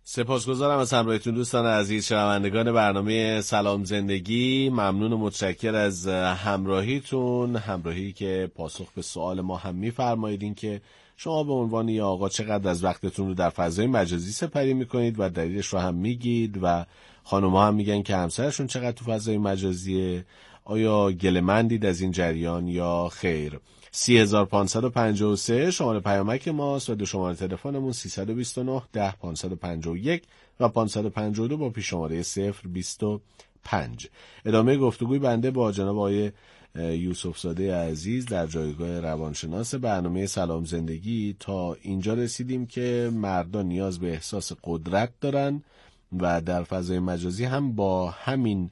سپاسگزارم از همراهیتون دوستان عزیز، شنوندگان برنامه سلام زندگی. ممنون و متشکر از همراهی که پاسخ به سوال ما هم می‌فرمایید که شما به عنوان یه آقا چقدر از وقتتون رو در فضای مجازی سپری می‌کنید و دلیلش رو هم میگید و خانم‌ها هم میگن که همسرشون چقدر تو فضای مجازیه. آیا گله‌مندید از این جریان یا خیر؟ 3553 شماره پیامک ماست و دو شماره تلفنمون 329 10 551 و 552 با پیش شماره 025. ادامه گفتگوی بنده با جناب آقای یوسف زاده عزیز در جایگاه روانشناس برنامه سلام زندگی. تا اینجا رسیدیم که مردان نیاز به احساس قدرت دارن و در فضای مجازی هم با همین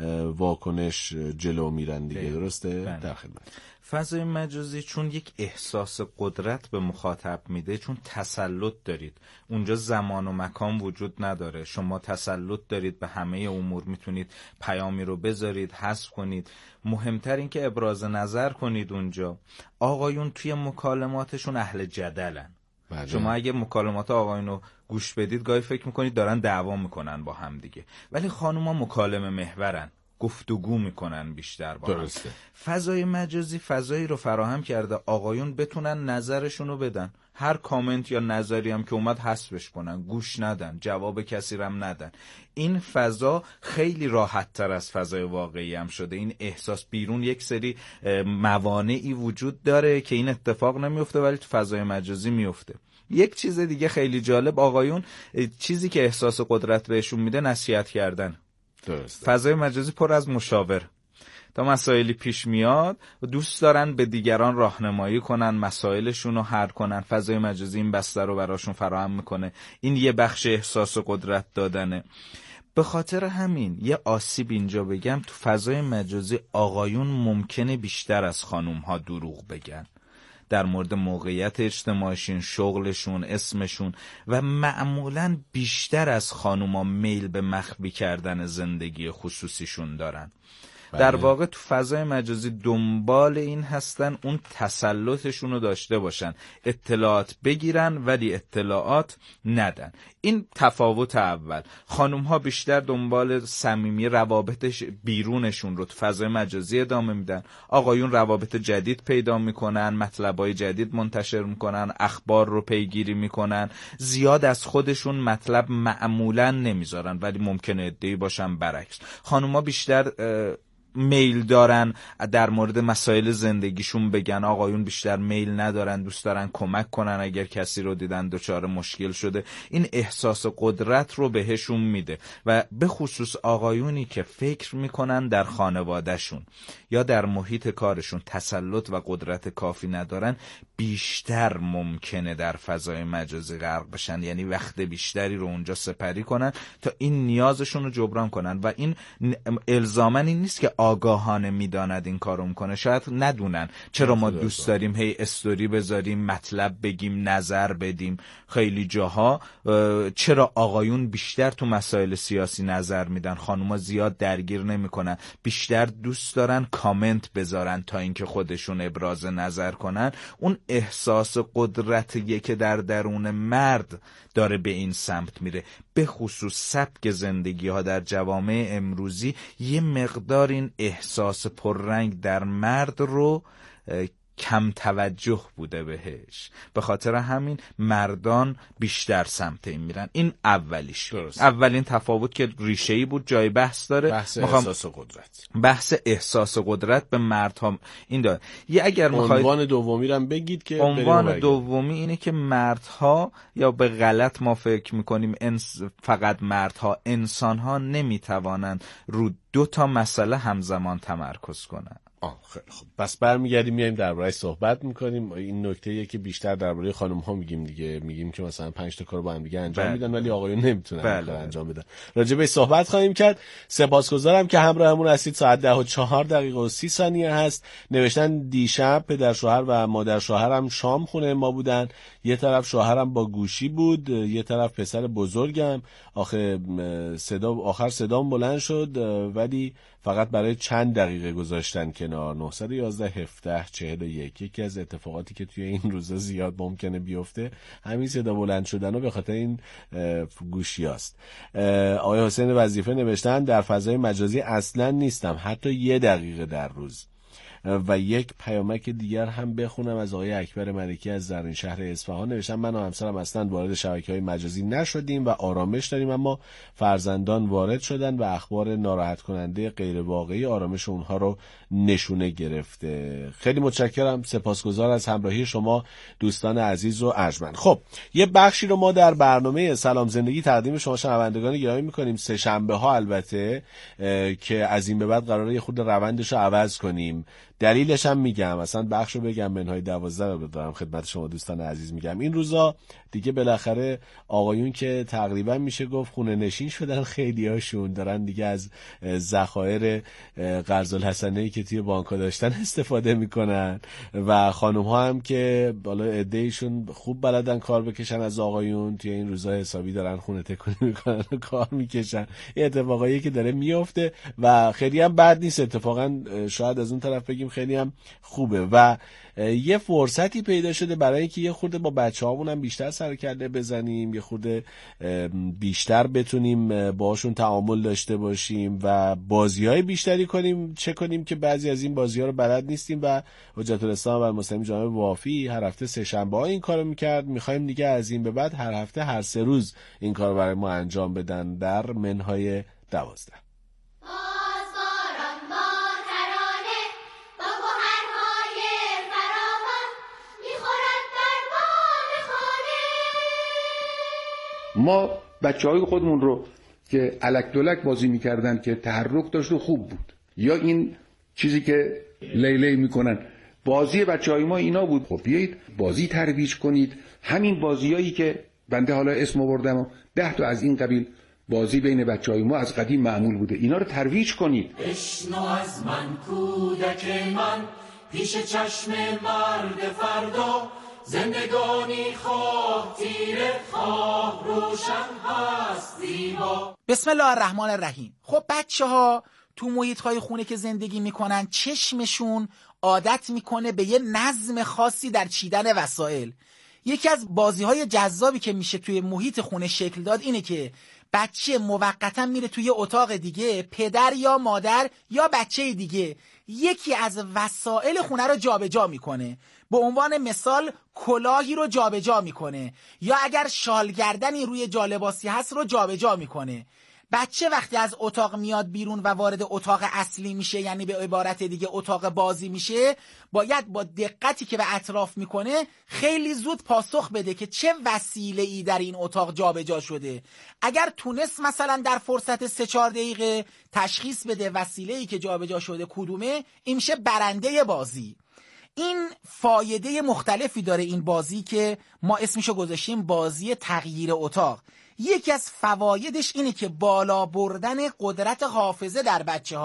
واکنش جلو میرن دیگه. درسته؟ در خدمت. فضای مجازی چون یک احساس قدرت به مخاطب میده، چون تسلط دارید اونجا، زمان و مکان وجود نداره، شما تسلط دارید به همه امور، میتونید پیامی رو بذارید، حذف کنید، مهمتر این که ابراز نظر کنید. اونجا آقایون توی مکالماتشون اهل جدلن. شما اگه مکالمات آقایون رو گوش بدید گاهی فکر میکنید دارن دعوا میکنن با هم دیگه، ولی خانوما مکالمه محورن، گفتگو میکنن بیشتر با هم. فضای مجازی فضایی رو فراهم کرده آقایون بتونن نظرشونو بدن، هر کامنت یا نظری هم که اومد حذفش کنن، گوش ندن، جواب کسی رم ندن. این فضا خیلی راحت تر از فضای واقعی هم شده. این احساس بیرون یک سری موانعی وجود داره که این اتفاق نمیفته ولی تو فضای مجازی میفته. یک چیز دیگه خیلی جالب، آقایون چیزی که احساس قدرت بهشون میده نصیحت کردن. درسته. فضای مجازی پر از مشاور، تا مسائلی پیش میاد و دوست دارن به دیگران راهنمایی کنن، مسائلشون رو حل کنن. فضای مجازی این بستر رو براشون فراهم میکنه. این یه بخش احساس قدرت دادنه. به خاطر همین یه آسیب اینجا بگم، تو فضای مجازی آقایون ممکنه بیشتر از خانوم‌ها دروغ بگن در مورد موقعیت اجتماعیشون، شغلشون، اسمشون، و معمولاً بیشتر از خانوما میل به مخفی کردن زندگی خصوصیشون دارن. در واقع تو فضای مجازی دنبال این هستن اون تسلطشون رو داشته باشن، اطلاعات بگیرن ولی اطلاعات ندن. این تفاوت اول. خانوم ها بیشتر دنبال صمیمی روابط بیرونشون رو تو فضای مجازی ادامه میدن، آقایون روابط جدید پیدا میکنن، مطلبای جدید منتشر میکنن، اخبار رو پیگیری میکنن، زیاد از خودشون مطلب معمولا نمیذارن ولی ممکنه عده‌ای باشن برعکس. خانوم ها بیشتر میل دارن در مورد مسائل زندگیشون بگن، آقایون بیشتر میل ندارن، دوست دارن کمک کنن اگر کسی رو دیدن دچار مشکل شده. این احساس قدرت رو بهشون میده و به خصوص آقایونی که فکر میکنن در خانوادهشون یا در محیط کارشون تسلط و قدرت کافی ندارن، بیشتر ممکنه در فضای مجازی غرق بشن، یعنی وقت بیشتری رو اونجا سپری کنن تا این نیازشون رو جبران کنن. و این الزاماً این نیست که آگاهانه میداند این کارو میکنه، شاید ندونن. چرا ما دوست داریم هی استوری بذاریم، مطلب بگیم، نظر بدیم. خیلی جاها چرا آقایون بیشتر تو مسائل سیاسی نظر میدن، خانوما زیاد درگیر نمیکنن، بیشتر دوست دارن کامنت بذارن تا اینکه خودشون ابراز نظر کنن. اون احساس قدرتیه که در درون مرد داره به این سمت میره. به خصوص سبک زندگی ها در جوامع امروزی یه مقدار این احساس پررنگ در مرد رو کم توجه بوده بهش، به خاطر همین مردان بیشتر سمت این میرن. این اولیش. درست. اولین تفاوت که ریشه‌ای بود جای بحث داره، بحث احساس قدرت. بحث احساس قدرت به مردها این داره. یه اگر میخواید عنوان دومی رو هم بگید که عنوان دومی اینه که مردها، یا به غلط ما فکر میکنیم فقط مردها، انسانها نمیتوانند رو دو تا مسئله همزمان تمرکز کنن. خیلی خوب، پس برمیگردیم میایم درباره‌اش صحبت میکنیم. این نکته‌ایه که بیشتر درباره خانم‌ها میگیم دیگه، میگیم که مثلا 5 تا کار با هم دیگه انجام میدن ولی آقایون نمیتونن انجام بدن. راجع به صحبت خواهیم کرد. سپاسگزارم که همراهمون هستید. ساعت 10:04 هست. نوشتن دیشب پدر شوهر و مادر شوهرم شام خونه ما بودن، یه طرف شوهرم با گوشی بود، یه طرف پسر بزرگم. آخر صدام بلند شد ولی فقط برای چند دقیقه گذاشتن کنار. کنار 911 17 41. یکی از اتفاقاتی که توی این روزا زیاد ممکنه بیفته همین صدا بلند شدن و به خاطر این گوشی هاست. آقای حسین وظیفه نوشتن در فضای مجازی اصلا نیستم، حتی 1 دقیقه در روز. و یک پیامک دیگر هم بخونم از آقای اکبر ملکی از زرین شهر اصفهان. نوشتن من و همسرم اصلا وارد شبکه‌های مجازی نشدیم و آرامش داریم، اما فرزندان وارد شدن و اخبار ناراحت کننده غیر واقعی آرامش اونها رو نشونه گرفته. خیلی متشکرم، سپاسگزار از همراهی شما دوستان عزیز و ارجمند. خب یه بخشی رو ما در برنامه سلام زندگی تقدیم شما شنوندگان گرامی می‌کنیم، سه شنبه ها البته، که از این به بعد قراره یه خورده روندش رو عوض کنیم. دلیلش هم میگم، اصلا بخش رو بگم منهای 12 رو دارم خدمت شما دوستان عزیز میگم. این روزا دیگه بالاخره آقایون که تقریبا میشه گفت خونه نشین شدن، خیلی هاشون دارن دیگه از ذخایر قرض الحسنه‌ای که توی بانک‌ها داشتن استفاده میکنن و خانم ها هم که بالا عده‌ایشون خوب بلدن کار بکشن از آقایون، توی این روزا حسابی دارن خونه تکونی میکنن و کار میکشن. این اتفاقایی که داره میفته و خیلی هم بد نیست، اتفاقا شاید از اون طرف بگیم خیلی هم خوبه و یه فرصتی پیدا شده برای اینکه یه خورده با بچه‌هامون هم بیشتر سر کله بزنیم، یه خورده بیشتر بتونیم باهاشون تعامل داشته باشیم و بازی‌های بیشتری کنیم. چه کنیم که بعضی از این بازی‌ها رو بلد نیستیم و حجت الاسلام و المسلمین جناب وافی هر هفته سه شنبه‌ها این کارو می‌کرد. می‌خوایم دیگه از این به بعد هر هفته هر 3 روز این کارو برای ما انجام بدن در منهای 12. ما بچه‌های خودمون رو که الک دلک بازی می‌کردن که تحرک داشت و خوب بود، یا این چیزی که لیلی میکنن، بازی بچه‌های ما اینا بود. خب بیایید بازی ترویج کنید، همین بازیایی که بنده حالا اسم آوردم و 10 تا از این قبیل بازی بین بچه‌های ما از قدیم معمول بوده، اینا رو ترویج کنید. بشنو از من کودک من، پیش چشم مرد فردا، زندگانی خواه تیره خواه روشن هست زیبا. بسم الله الرحمن الرحیم. خب بچه ها تو محیط های خونه که زندگی میکنن چشمشون عادت میکنه به یه نظم خاصی در چیدن وسایل. یکی از بازی های جذابی که میشه توی محیط خونه شکل داد اینه که بچه موقتا میره توی اتاق دیگه، پدر یا مادر یا بچه دیگه یکی از وسایل خونه رو جابجا میکنه. به عنوان مثال کلاهی رو جابجا میکنه یا اگر شالگردنی روی جالباسی هست رو جابجا میکنه. بچه وقتی از اتاق میاد بیرون و وارد اتاق اصلی میشه، یعنی به عبارت دیگه اتاق بازی میشه، باید با دقتی که به اطراف میکنه خیلی زود پاسخ بده که چه وسیله‌ای در این اتاق جابجا شده. اگر تونست مثلا در فرصت 3-4 دقیقه تشخیص بده وسیله‌ای که جابجا شده کدومه، این میشه برنده بازی. این فایده مختلفی داره این بازی که ما اسمشو گذاشتیم بازی تغییر اتاق. یکی از فوایدش اینه که بالا بردن قدرت حافظه در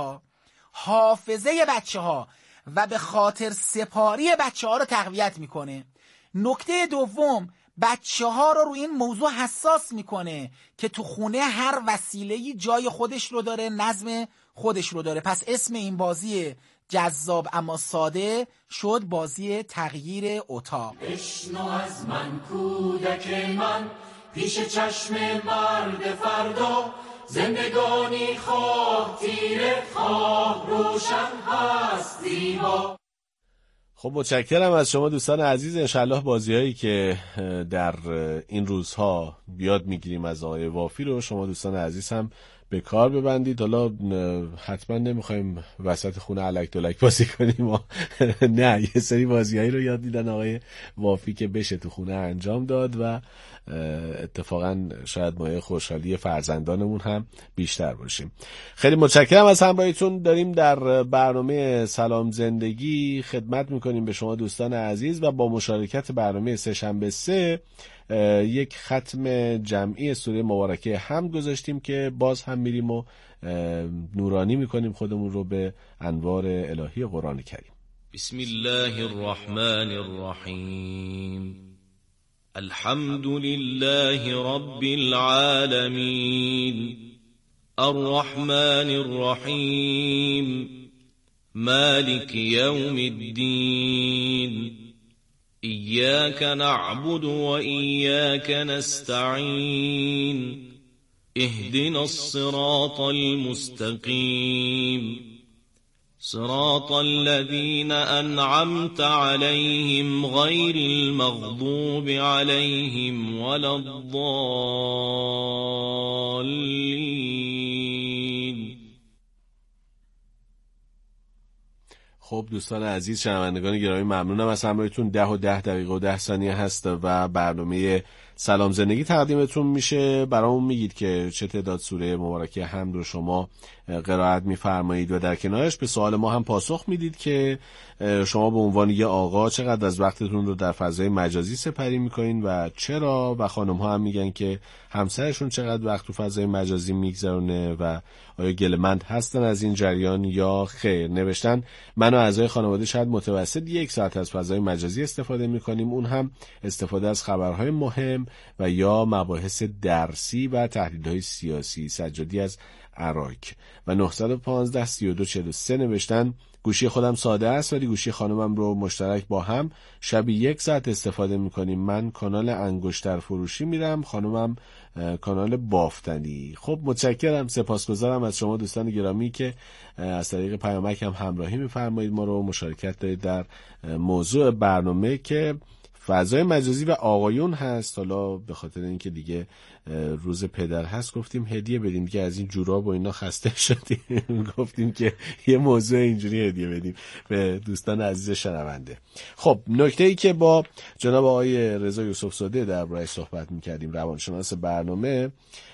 حافظه بچه ها و به خاطر سپاری بچه ها رو تقویت میکنه. نکته دوم، بچه ها رو روی این موضوع حساس میکنه که تو خونه هر وسیله‌ای جای خودش رو داره، نظم خودش رو داره. پس اسم این بازی جذاب اما ساده شد بازی تغییر اتاق. بشنو از من کودک من، پیش چشم مرد فردا، زندگانی خواه تیره خواه روشن هست زیبا. خب متشکرم از شما دوستان عزیز. انشالله بازی هایی که در این روزها بیاد میگیریم از آقای وافی رو شما دوستان عزیز هم به کار ببندید. حالا حتما نمیخوایم وسط خونه الک دلک بازی کنیم نه، یه سری بازیایی رو یاد دیدن آقای وافی که بشه تو خونه انجام داد و اتفاقا شاید مایه خوشحالی فرزندانمون هم بیشتر باشیم. خیلی متشکرم از همراهیتون. داریم در برنامه سلام زندگی خدمت میکنیم به شما دوستان عزیز و با مشارکت برنامه سه‌شنبه 3 یک ختم جمعی سوره مبارکه حمد گذاشتیم که باز هم میریم و نورانی میکنیم خودمون رو به انوار الهی قرآن کریم. بسم الله الرحمن الرحیم. الحمد لله رب العالمين الرحمن الرحیم مالك يوم الدين إياك نعبد وإياك نستعين اهدنا الصراط المستقيم صراط الذين أنعمت عليهم غير المغضوب عليهم ولا الضالين. خب دوستان عزیز، شنوندگان گرامی، ممنونم از همراهیتون. 10 و 10 دقیقه و 10 ثانیه هست و برنامه سلام زندگی تقدیمتون میشه. برامون میگید که چه تعداد سوره مبارکه حمد رو شما قرائت میفرمایید و در کنارش به سوال ما هم پاسخ میدید که شما به عنوان یه آقا چقدر از وقتتون رو در فضای مجازی سپری میکنین و چرا، و خانم ها هم میگن که همسرشون چقدر وقت تو فضای مجازی میگذرونه و آیا گله‌مند هستن از این جریان یا خیر. نوشتن من و اعضای خانواده شاید متوسط 1 ساعت از فضای مجازی استفاده میکنیم، اون هم استفاده از خبرهای مهم و یا مباحث درسی و تحلیل‌های سیاسی. سجادی از عراق. و 915 32 43 نوشتن گوشی خودم ساده است ولی گوشی خانمم رو مشترک با هم شبی 1 ساعت استفاده میکنیم. من کانال انگشتر فروشی میرم، خانمم کانال بافتنی. خب متشکرم، سپاسگزارم از شما دوستان گرامی که از طریق پیامک هم همراهی میفرمایید، ما رو مشارکت دارید در موضوع برنامه که فضای مجازی و آقایون هست. حالا به خاطر اینکه دیگه روز پدر هست گفتیم هدیه بدیم دیگه، از این جوراب و اینا خسته شدیم گفتیم که یه موضوع اینجوری هدیه بدیم به دوستان عزیز شنونده. خب نکته‌ای که با جناب آقای رضا یوسف زاده درباره‌اش صحبت می‌کردیم، روانشناس برنامه،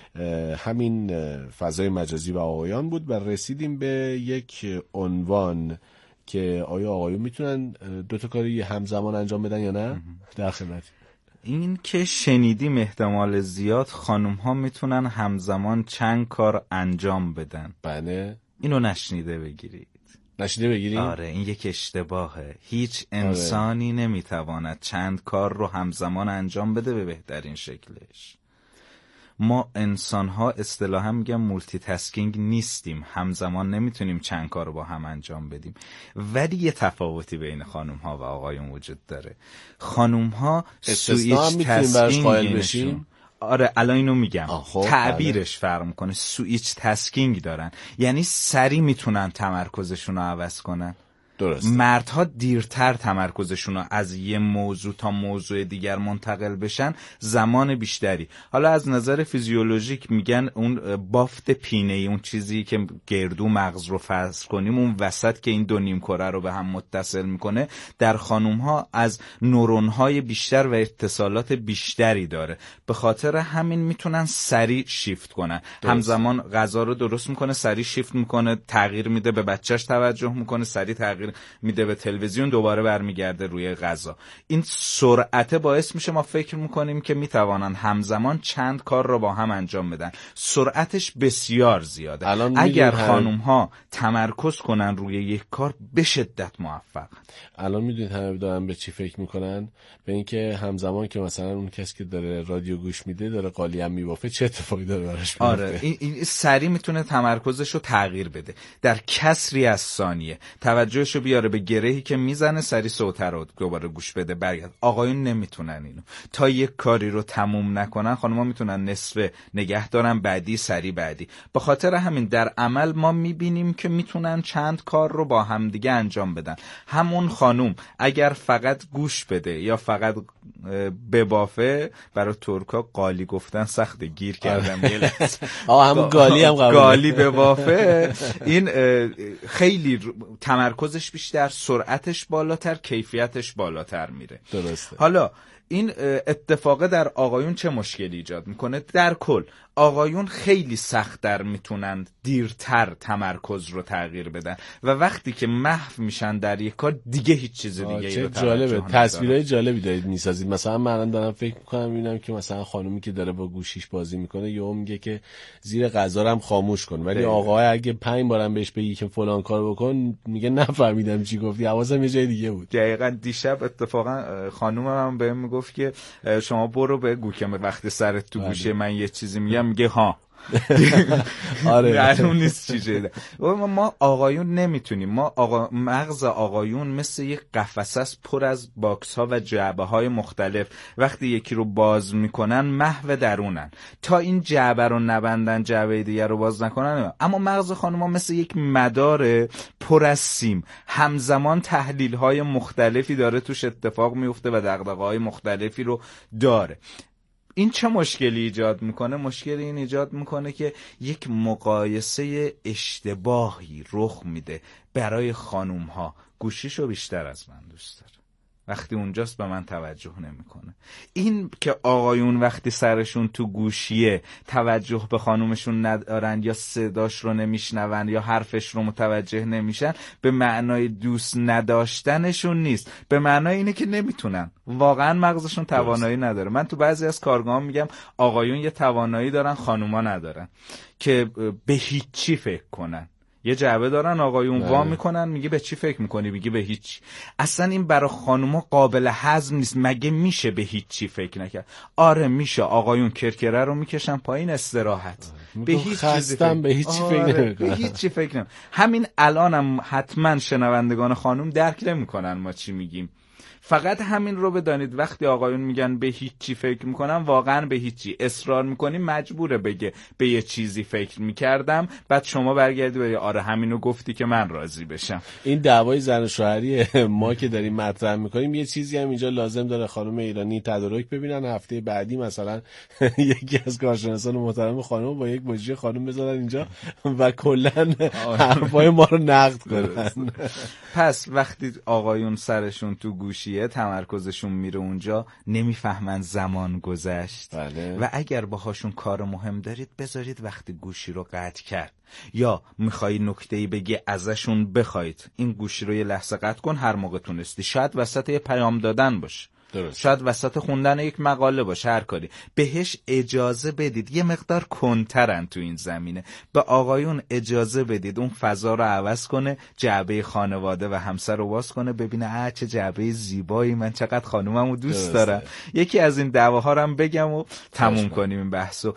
همین فضای مجازی و آقایان بود و رسیدیم به یک عنوان که آیا آقایون میتونن 2 تا کاری همزمان انجام بدن یا نه؟ در خدمت. این که شنیدیم احتمال زیاد خانم ها میتونن همزمان چند کار انجام بدن. بله. اینو نشنیده بگیرید. نشنیده بگیرید؟ آره این یک اشتباهه. هیچ انسانی نمیتواند چند کار رو همزمان انجام بده به بهترین شکلش. ما انسان ها اصطلاحا میگم مولتی تاسکینگ نیستیم، همزمان نمیتونیم چند کار رو با هم انجام بدیم. ولی یه تفاوتی بین خانم ها و آقایون وجود داره. خانم ها سویچ تاسکینگ، آره الان اینو میگم، تعبیرش فرق میکنه. سویچ تاسکینگ دارن، یعنی سری میتونن تمرکزشون رو عوض کنن. درست. مردها دیرتر تمرکزشون رو از یه موضوع تا موضوع دیگر منتقل بشن، زمان بیشتری. حالا از نظر فیزیولوژیک میگن اون بافت پینه‌ای، اون چیزی که گردو مغز رو فرض کنیم اون وسط که این 2 نیمکره رو به هم متصل میکنه، در خانوم‌ها از نورون‌های بیشتر و اتصالات بیشتری داره. به خاطر همین میتونن سریع شیفت کنن. همزمان غذا رو درست میکنه، سریع شیفت میکنه، تغییر میده، به بچهش توجه میکنه، سریع تغییر میده به تلویزیون، دوباره برمیگرده روی غذا. این سرعت باعث میشه ما فکر میکنیم که میتوانن همزمان چند کار رو با هم انجام بدن. سرعتش بسیار زیاده. اگر خانوم ها تمرکز کنن روی یک کار به شدت موفق. الان میدونید همه دارن به چی فکر میکنن؟ به اینکه همزمان که مثلا اون کسی که داره رادیو گوش میده داره قالی هم میبافه، چه اتفاقی داره براش میفته؟ آره این سریع میتونه تمرکزش رو تغییر بده. در کسری از ثانیه توجهش رو بیاره به گرهی که میزنه، سریع صوت رو دوباره گوش بده برگرد. آقایون نمیتونن اینو. تا یک کاری رو تموم نکنن خانم‌ها میتونن نصف نگه دارن، بعدی سریع بعدی. به خاطر همین در عمل ما میبینیم که میتونن چند کار رو با هم دیگه انجام بدن. همون خانم اگر فقط گوش بده یا فقط ببافه، برای ترکا قالی گفتن سخته، گیر کردم همون گالی هم قبول، گالی ببافه، این خیلی تمرکزش بیشتر، سرعتش بالاتر، کیفیتش بالاتر میره. درسته. حالا این اتفاق در آقایون چه مشکلی ایجاد میکنه؟ در کل آقایون خیلی سخت‌تر میتونن دیرتر تمرکز رو تغییر بدن و وقتی که محو میشن در یک کار دیگه هیچ چیز دیگه ای رو جالبه. تصویرهای جالبی دارید میسازید. مثلا من دارم فکر میکنم میبینم که مثلا خانومی که داره با گوشیش بازی میکنه یهو میگه که زیر غذا رو هم خاموش کن، ولی آقای اگه 5 بارم بهش بگی که فلان کار بکن میگه نفهمیدم چی گفتی، حواسم یه جای دیگه بود. دقیقاً دیشب اتفاقا خانومم بهم میگفت که شما برو بگو که وقتی سرت تو گوشه من یه چیزی میگم، میگه ها آره معلوم نیست چی شده. ما آقایون نمیتونیم، مغز آقایون مثل یک قفسه است پر از باکس ها و جعبه های مختلف. وقتی یکی رو باز میکنن محو درونن، تا این جعبه رو نبندن جعبه دیگر رو باز نکنن. اما مغز خانوما مثل یک مدار پر از سیم، همزمان تحلیل های مختلفی داره توش اتفاق میفته و دغدغه های مختلفی رو داره. این چه مشکلی ایجاد میکنه؟ مشکلی این ایجاد میکنه که یک مقایسه اشتباهی رخ میده برای خانوم ها. گوشیشو بیشتر از من دوست داره، وقتی اونجاست به من توجه نمیکنه. این که آقایون وقتی سرشون تو گوشیه توجه به خانومشون ندارن یا صداش رو نمیشنون یا حرفش رو متوجه نمیشن، به معنای دوست نداشتنشون نیست، به معنای اینه که نمیتونن، واقعا مغزشون توانایی نداره. من تو بعضی از کارگاه‌ها میگم آقایون یه توانایی دارن خانوما ندارن، که به هیچی فکر کنن. یه جعبه دارن آقایون وا میکنن، میگه به چی فکر میکنی؟ میگه به هیچ. اصلا این برای خانوما قابل هضم نیست. مگه میشه به هیچ فکر نکرد؟ آره میشه. آقایون کرکره رو میکشن پایین، استراحت. به هیچ چیزی به هیچ فکر نمیکنن. به هیچ فکر نمیکنن. همین الانم حتما شنوندگان خانوم درک نمیکنن ما چی میگیم. فقط همین رو بدانید، وقتی آقایون میگن به هیچی فکر میکنم، واقعا به هیچی. اصرار میکنی مجبوره بگه به یه چیزی فکر میکردم، بعد شما برگردی بگی آره همینو گفتی که من راضی بشم. این دعوای زن و شوهری ما که داریم مطرح میکنیم، یه چیزی هم اینجا لازم داره خانم ایرانی تدارک ببینن. هفته بعدی مثلا یکی از کارشناسان محترم خانم با یک مجری خانم بذارن اینجا و کلا حرفای ما رو نقد کنن. پس وقتی آقایون سرشون تو گوشی تمرکزشون میره اونجا، نمیفهمن زمان گذشت. بله. و اگر باهاشون کار مهم دارید، بذارید وقتی گوشی رو قطع کرد یا میخوایی نکته‌ای بگی ازشون بخواید این گوشی رو یه لحظه قطع کن هر موقع تونستی. شاید وسط یه پیام دادن باشه، درست. شاید وسط خوندن یک مقاله باشه، هر کاری. بهش اجازه بدید. یه مقدار کنترن تو این زمینه. به آقایون اجازه بدید اون فضا رو عوض کنه، جعبه خانواده و همسر رو باز کنه، ببینه چه جعبه زیبایی، من چقدر خانوممو دوست دارم. یکی از این دعواها رو هم بگم و تموم کنیم این بحثو.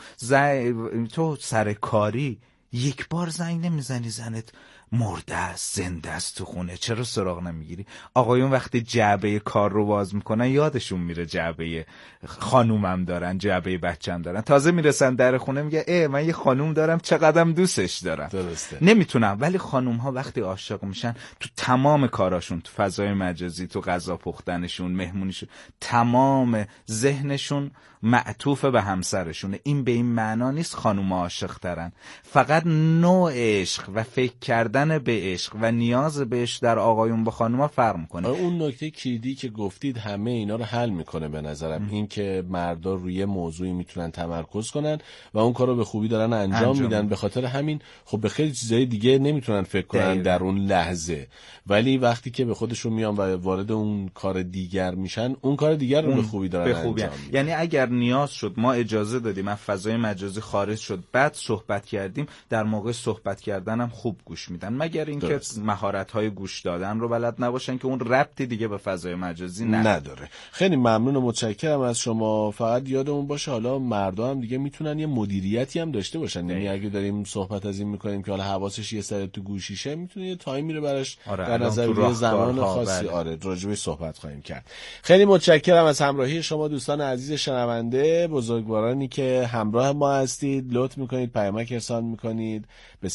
تو سر کاری یک بار زنگ نمیزنی زنت مرده است، زنده است تو خونه، چرا سراغ نمیگیری؟ آقایون وقتی جعبه کار رو باز میکنن یادشون میره جعبه خانومم دارن، جعبه بچه‌م دارن. تازه میرسن در خونه میگه من یه خانوم دارم، چقدرم دوستش دارم. درسته. نمیتونم. ولی خانوم ها وقتی عاشق میشن، تو تمام کاراشون، تو فضای مجازی، تو غذا پختنشون، مهمونیشون، تمام ذهنشون معطوف به همسرشونه. این به این معنا نیست خانوم عاشق ترن، فقط نوع عشق و فکر کردن به عشق و نیاز به عشق در آقایون با خانوما فرق میکنه. اون نکته کلیدی که گفتید همه اینا رو حل میکنه به نظرم. این که مردا روی موضوعی میتونن تمرکز کنن و اون کارو به خوبی دارن انجام میدن. به خاطر همین خب به خیلی چیزای دیگه نمیتونن فکر کنن در اون لحظه، ولی وقتی که به خودشون میان و وارد اون کار دیگر میشن، اون کار دیگر رو به خوبی دارن انجام میدن. یعنی اگر نیاز شد، ما اجازه دادیم از فضای مجازی خارج شد، بعد صحبت کردیم، در موقع صحبت کردنم خوب گوش میدن، مگر اینکه مهارت‌های گوش دادن رو بلد نباشن که اون ربطی دیگه به فضای مجازی نداره. خیلی ممنون و متشکرم از شما. فقط یادمون باشه حالا مردا هم دیگه میتونن یه مدیریتی هم داشته باشن. یعنی اگه داریم صحبت از این میکنیم که حالا حواسش یه سر تو گوشیشه، میتونه یه تایمی رو براش در نظر بگیره، زمان خاصی راجبش صحبت خواهیم کرد. خیلی متشکرم از همراهی شما دوستان عزیز شنونده، بزرگوارانی که همراه ما هستید. لطف میکنید پیامک ارسال میکنید به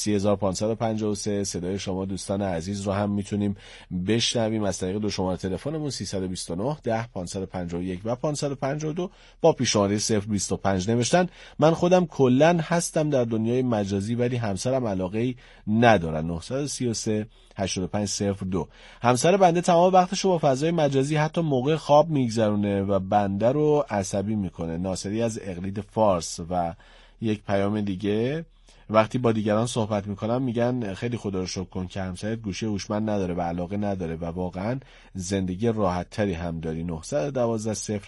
3553. صدای شما دوستان عزیز رو هم میتونیم بشنویم از طریق دو شماره تلفنمون 329 10 551 و 552 با پیشنهاد 025 نوشتن من خودم کلا هستم در دنیای مجازی ولی همسرم علاقه‌ای ندارن. 933 8502. همسر بنده تمام وقتشو با فضای مجازی حتی موقع خواب میگذرونه و بنده رو عصبی میکنه. ناصری از اقلید فارس. و یک پیام دیگه، وقتی با دیگران صحبت میکنم میگن خیلی خدا رو شکر کن که همسرت گوشی هوشمند نداره و علاقه نداره و واقعا زندگی راحت تری هم داری. 912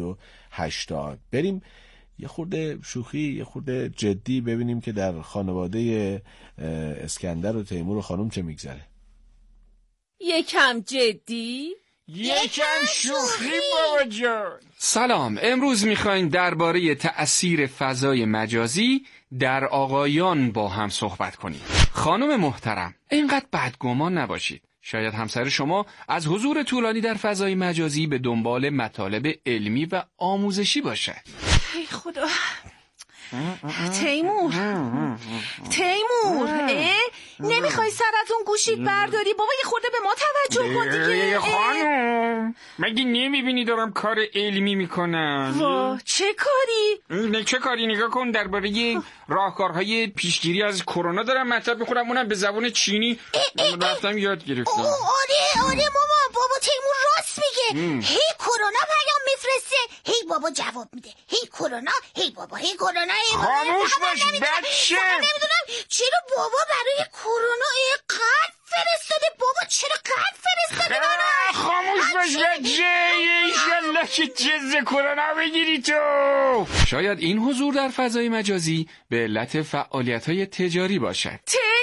0880. بریم یه خورده شوخی، یه خورده جدی ببینیم که در خانواده اسکندر و تیمور و خانم چه میگذره. یکم جدی، یکم شوخی بابا جان. سلام، امروز میخوایم درباره تأثیر فضای مجازی در آقایان با هم صحبت کنیم. خانم محترم، اینقدر بدگمان نباشید. شاید همسر شما از حضور طولانی در فضای مجازی به دنبال مطالب علمی و آموزشی باشد. ای خدا. تیمور نمیخوای سر از اون گوشیت برداری؟ بابا یه خورده به ما توجه کن دیگه. خانم مگه نمیبینی دارم کار علمی میکنم؟ وا چه کاری؟ چه کاری؟ نگاه کن، درباره راهکارهای پیشگیری از کرونا دارم مطلب میخونم، اونم به زبان چینی رفتم یاد گرفتم. آره مامان، بابا تیمور راست میگه. هی کرونا پیام میفرسته، هی بابا جواب میده، هی کرونا، هی بابا، هی کرونا. خاموش باش بچه. نمیدونم چرا بابا برای کرونا قلب فرستاده. بابا چرا قلب فرستاده؟ خاموش باش بچه، ایشالله که جز کرونا بگیری تو. شاید این حضور در فضای مجازی به علت فعالیت‌های تجاری باشد.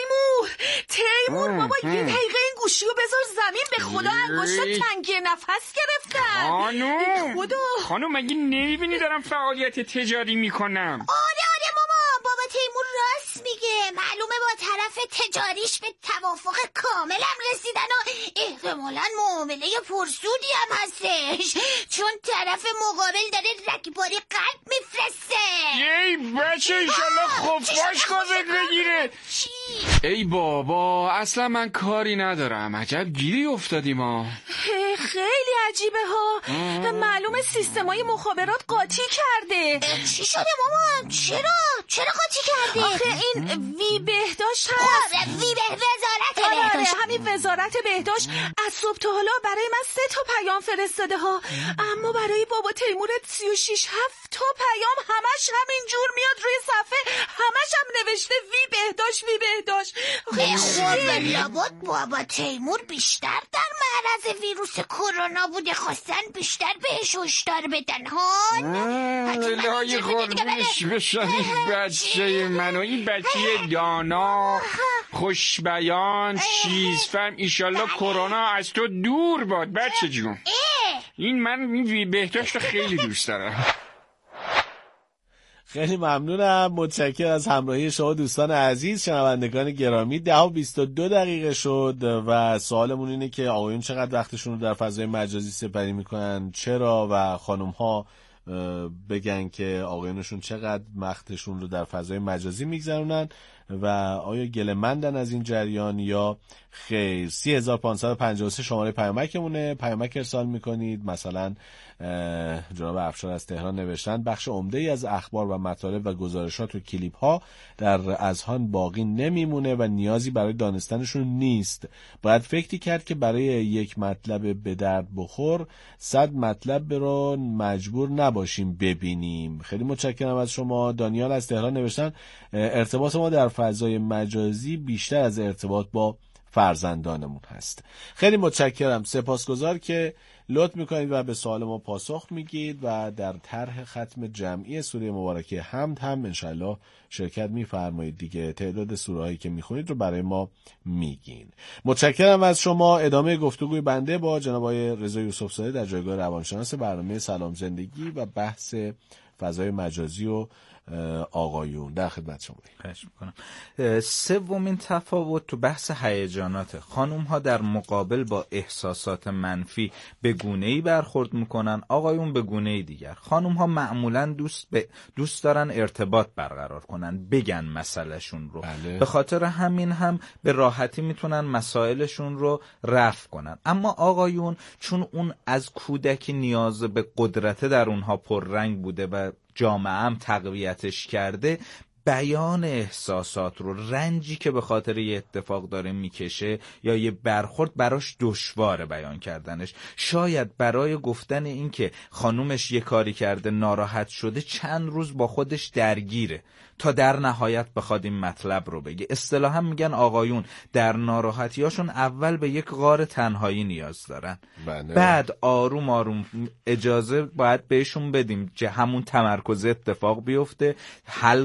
تیمور بابا یه دقیقه این گوشیو بذار زمین، به خدا انگشتا تنگی نفس گرفتن. خانم مگه نمیبینی دارم فعالیت تجاری میکنم؟ آره مامان، بابا تیمور راست میگه. معلومه با طرف تجاریش به توافق کاملم رسیدن و احتمالاً معامله پرسودی هم هستش، چون طرف مقابل داره رگباری قلب میفرسته. ای بچه ایشالله خفاش کوزت بگیره. چی؟ ای بابا اصلا من کاری ندارم. عجب گیری افتادیم ما. خیلی عجیبه ها. معلومه سیستمای مخابرات قاطی کرده. چی شده مامان؟ چرا قاطی کرده؟ آخه این وی بهداشت هست. وزارت بهداشت. همین وزارت بهداشت از صبح تا حالا برای من 3 تا پیام فرستاده ها، اما برای بابا تیمورت 36 7 تا پیام همش همینجور میاد روی صفحه، همش هم نوشته وی بهداشت. خب لابد بابا تیمور بیشتر در معرض ویروس کرونا بوده، خواستن بیشتر بهش هشدار بدن ها. الهی قربونش بشن این بچه منو، این بچه دانا خوشبیان چیزفهم. ایشالله کرونا از تو دور باد بچه جون. این بهداشت خیلی دوست دارم. خیلی ممنونم، متشکرم از همراهی شما دوستان عزیز. شنوندگان گرامی 10:22 شد و سوالمون اینه که آقایون چقدر وقتشون رو در فضای مجازی سپری میکنن، چرا، و خانم ها بگن که آقایونشون چقدر وقتشون رو در فضای مجازی میگذرونن و آیا گله‌مندن از این جریان یا خیر. 3553 شماره پیامکمونه، پیامک ارسال میکنید. مثلا جناب افشار از تهران نوشتن بخش عمده‌ای از اخبار و مطالب و گزارشات و کلیپ ها در اذهان باقی نمیمونه و نیازی برای دانستنشون نیست. باید فکری کرد که برای یک مطلب به درد بخور 100 مطلب رو مجبور نباشیم ببینیم. خیلی متشکرم از شما. دانیال از تهران نوشتن ارتباط ما در فضای مجازی بیشتر از ارتباط با فرزندانمون هست. خیلی متشکرم، سپاسگزار که لطف میکنید و به سوال ما پاسخ میگید و در طرح ختم جمعی سوره مبارکه حمد هم انشالله شرکت میفرمایید دیگه. تعداد سوره هایی که میخونید رو برای ما میگین. متشکرم از شما. ادامه گفتگوی بنده با جناب آقای رضا یوسفزاده در جایگاه روانشناس برنامه سلام زندگی و بحث فضای مجازی و آقایون در خدمت شما. خواهش میکنم. سومین تفاوت تو بحث هیجانات. خانوم ها در مقابل با احساسات منفی به گونه‌ای برخورد میکنن، آقایون به گونه‌ای دیگر. خانوم ها معمولاً دوست دارن ارتباط برقرار کنن، بگن مسئلهشون رو. بله. به خاطر همین هم به راحتی میتونن مسائلشون رو رفع کنن. اما آقایون چون اون از کودکی نیاز به قدرت در اونها پررنگ بوده و جامعه هم تقویتش کرده، بیان احساسات رو، رنجی که به خاطر یه اتفاق داره میکشه یا یه برخورد براش دشواره بیان کردنش. شاید برای گفتن این که خانومش یه کاری کرده ناراحت شده چند روز با خودش درگیره تا در نهایت بخواد این مطلب رو بگه. اصطلاحا میگن آقایون در ناراحتیاشون اول به یک غار تنهایی نیاز دارن. بعد آروم آروم اجازه باید بهشون بدیم که همون تمرکز اتفاق بیفته، حل کنن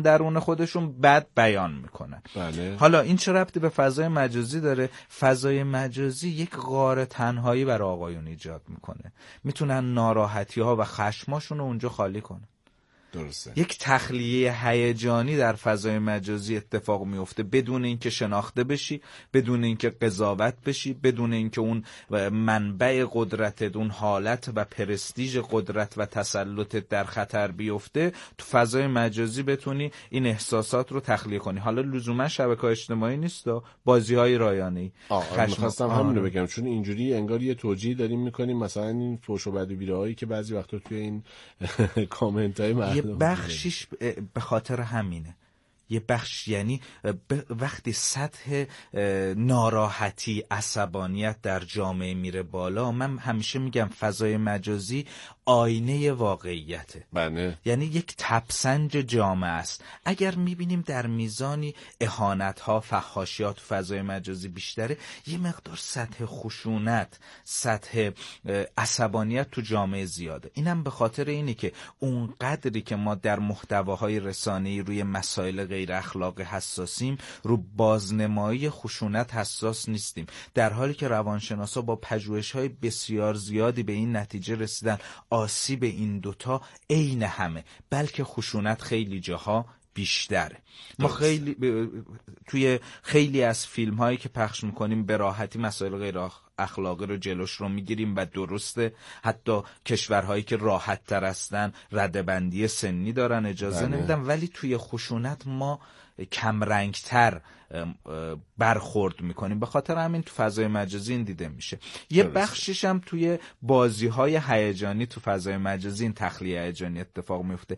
درون خودشون بد بیان میکنن. بله. حالا این چه ربطی به فضای مجازی داره؟ فضای مجازی یک غار تنهایی برای آقایون ایجاد میکنه، میتونن ناراحتی ها و خشماشون رو اونجا خالی کنن. درسته. یک تخلیه هیجانی در فضای مجازی اتفاق میفته بدون اینکه شناخته بشی، بدون اینکه قضاوت بشی، بدون اینکه اون منبع قدرتت، اون حالت و پرستیژ قدرت و تسلطت در خطر بیفته. تو فضای مجازی بتونی این احساسات رو تخلیه کنی. حالا لزوما شبکه‌های اجتماعی نیست، بازی‌های رایانه‌ای. می‌خواستم همین رو بگم، چون اینجوری انگار یه توجیه داریم می‌کنیم، مثلا این فحش و بد و بیراهایی که بعضی وقتا توی این کامنت‌های یه بخشش به خاطر همینه. یه بخش یعنی وقتی سطح ناراحتی، عصبانیت در جامعه میره بالا، من همیشه میگم فضای مجازی آینه واقعیته. بله. یعنی یک تبسنج جامعه است. اگر میبینیم در میزانی اهانت‌ها، فحاشیات تو فضای مجازی بیشتره، یه مقدار سطح خشونت، سطح عصبانیت تو جامعه زیاده. اینم به خاطر اینه که اون قدری که ما در محتواهای رسانه‌ای روی مسائل غیر اخلاقی حساسیم، رو بازنمایی خشونت حساس نیستیم، در حالی که روانشناسا با پژوهش‌های بسیار زیادی به این نتیجه رسیدن آسیب این دوتا عین همه، بلکه خشونت خیلی جاها بیشتره. ما توی خیلی از فیلم هایی که پخش میکنیم به راحتی مسائل غیر اخلاقی رو جلوش رو میگیریم و درسته. حتی کشورهایی که راحت تر هستن ردبندی سنی دارن، اجازه نمیدن، ولی توی خشونت ما کمرنگتر برخورد میکنیم. به خاطر همین تو فضای مجازی این دیده میشه. یه بخشش هم توی بازی‌های هیجانی تو فضای مجازی این تخلیه هیجانی اتفاق میفته.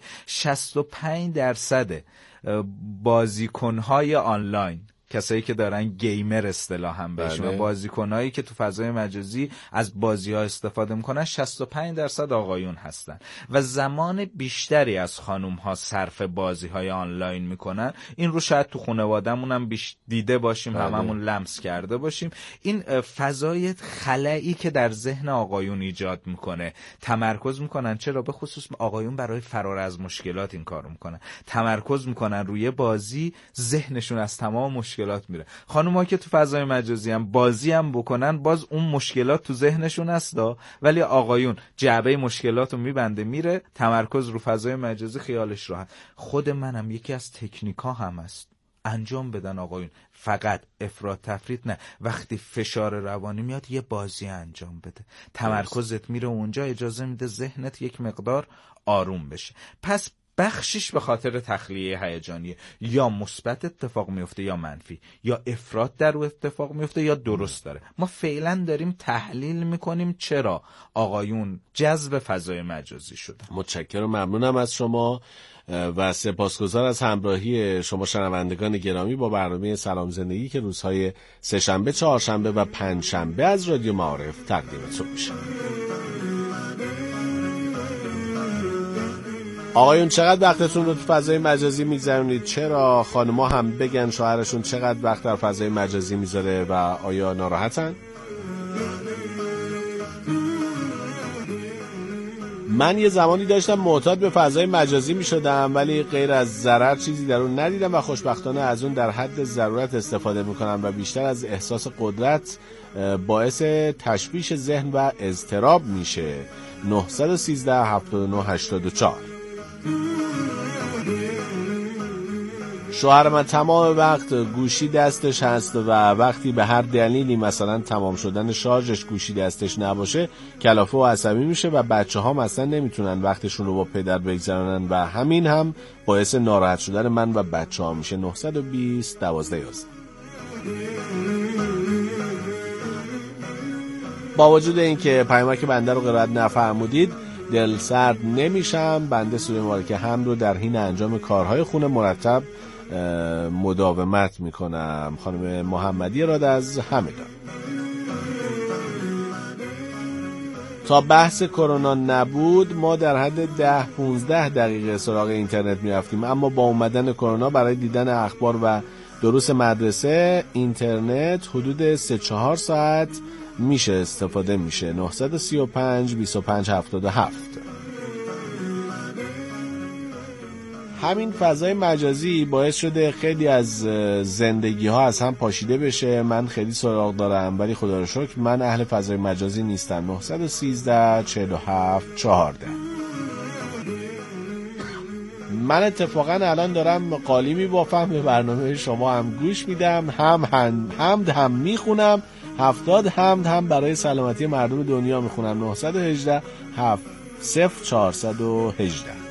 65% بازیکن‌های آنلاین، کسایی که دارن گیمر اصطلاحاً بهشون، بازیکنایی که تو فضای مجازی از بازی‌ها استفاده میکنن، 65% آقایون هستن و زمان بیشتری از خانوم‌ها صرف بازی‌های آنلاین میکنن. این رو شاید تو خانواده‌مون هم دیده باشیم، هممون لمس کرده باشیم. این فضای خلایی که در ذهن آقایون ایجاد میکنه، تمرکز میکنن، چرا به خصوص آقایون برای فرار از مشکلات این کارو میکنن، تمرکز میکنن روی بازی، ذهنشون از تمام مشکلات میره. خانوما که تو فضای مجازی هم بازی هم بکنن، باز اون مشکلات تو ذهنشون هستا، ولی آقایون جعبه مشکلاتو میبنده میره، تمرکز رو فضای مجازی، خیالش راحت. خود منم یکی از تکنیک‌ها هم است انجام بدن آقایون، فقط افراط تفرید نه، وقتی فشار روانی میاد یه بازی انجام بده، تمرکزت میره اونجا، اجازه میده ذهنت یک مقدار آروم بشه. پس بخشش به خاطر تخلیه هیجانی، یا مثبت اتفاق میفته یا منفی، یا افراط در او اتفاق میفته یا درست داره. ما فعلا داریم تحلیل میکنیم چرا آقایون جذب فضای مجازی شدن. متشکرم، ممنونم از شما و سپاسگزار از همراهی شما شنوندگان گرامی با برنامه سلام زندگی که روزهای سه‌شنبه، چهارشنبه و پنجشنبه از رادیو معارف تقدیمتون میشه. آقایون چقدر وقتتون رو تو فضای مجازی میگذرونید؟ چرا خانم‌ها هم بگن شوهرشون چقدر وقت در فضای مجازی میذاره و آیا ناراحتن؟ من یه زمانی داشتم معتاد به فضای مجازی میشدم، ولی غیر از ضرر چیزی در اون ندیدم و خوشبختانه از اون در حد ضرورت استفاده میکنم و بیشتر از احساس قدرت باعث تشویش ذهن و اضطراب میشه. 913 79 84. شوهر من تمام وقت گوشی دستش هست و وقتی به هر دلیلی، مثلا تمام شدن شارژش، گوشی دستش نباشه کلافه و عصبی میشه و بچه ها مثلا نمیتونن وقتشون رو با پدر بگذرونن و همین هم باعث ناراحت شدن من و بچه ها میشه. 920 12 11. با وجود اینکه پیامک بنده رو قرائت نفرمودید، دل سرد نمیشم. بنده سوره مبارکه هم رو در حین انجام کارهای خونه مرتب مداومت میکنم. خانم محمدی راد از همدان. تا بحث کرونا نبود ما در حد 10-15 دقیقه سراغ اینترنت میرفتیم، اما با اومدن کرونا برای دیدن اخبار و دروس مدرسه اینترنت حدود 3-4 ساعت میشه استفاده میشه. 935 25 77. همین فضای مجازی باعث شده خیلی از زندگی ها از هم پاشیده بشه. من خیلی سراغ دارم ولی خدا رو شکر من اهل فضای مجازی نیستم. 913 47 14. من اتفاقا الان دارم قالی میبافم، به برنامه شما هم گوش میدم، هم میخونم، 70 حمد هم برای سلامتی مردم دنیا میخونم. 918 7 0418.